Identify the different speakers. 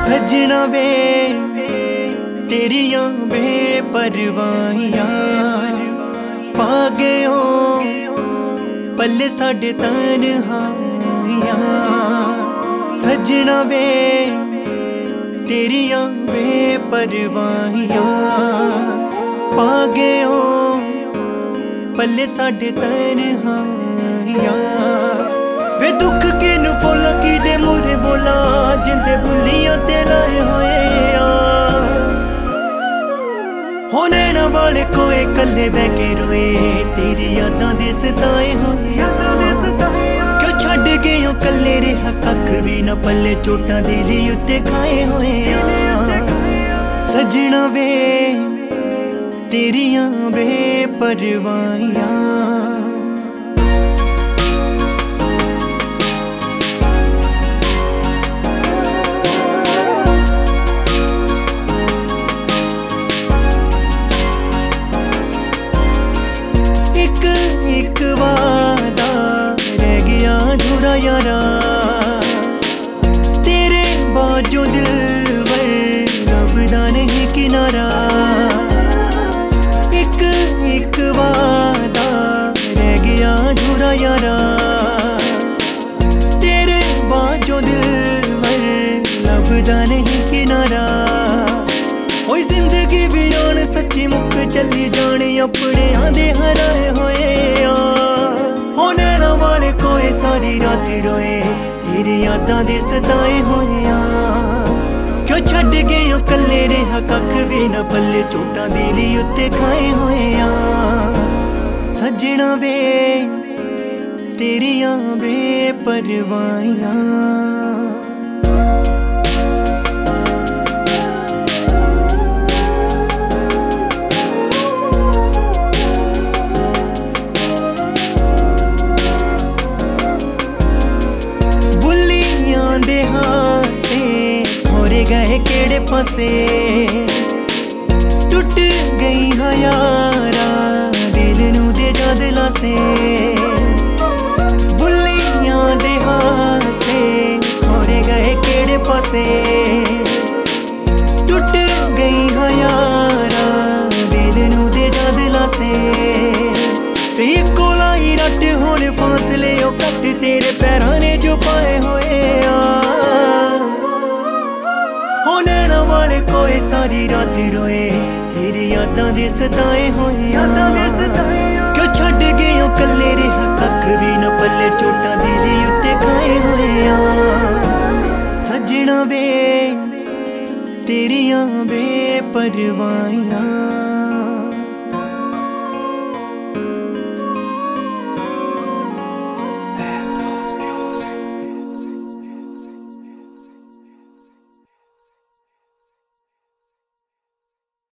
Speaker 1: सजना वे तेरियां बेपरवाहियां पा गए पल्ले साडे तन्हाइयां। सजना वे तेरियां बेपरवाहियां पा गए पल्ले साडे तन्हाइयां। वे दुख किनू फोला की दे मुरे बोला जिंदे बुलियां ते लाए होए हो नैना वाले कोए कल्ले बह के रोए तेरी यादां दे सताए होए। क्यों छड्ड गए हो कल्ले रहा कख भी ना पल्ले चोटां दिल उत्ते खाए होए। सजना वे तेरियां बेपरवाहियां एक वादा रह गया अधूरा यारा तेरे बाजों दिलवर लभदा नहीं किनारा। एक वादा रह गया अधूरा यारा तेरे बाजों दिलवर लभदा नहीं किनारा। ओए जिंदगी वीरान सच्ची मुक चली जाने अपने आंदे हराए होए। हो नैना वाले कोए सारी रात रोए तेरी यादां दे सताए होए। क्यों छड्ड गए हो कल्ले रहा कख भी ना पल्ले चोटां दिल उत्ते खाए होए। सजना वे तेरियां बेपरवाहियां गए केड़े पासे टुट गई हाँ यारा दिल नू दे जा दिला से। बुलियां दे हासे खोरे गए केड़े पासे टुट गई हाँ यारा दिल नू दे जा दिला से। ते कोलाई रट होने फासले ओ कट तेरे पैरां ने जो पाए होए। हो नैना वाले कोए सारी रात रोए तेरी यादां दे सताए होए। क्यों छड्ड गए हो कल्ले रहा कख भी ना पल्ले चोटां दिल उत्ते खाए होए। सजना वे तेरियां बेपरवाहियां।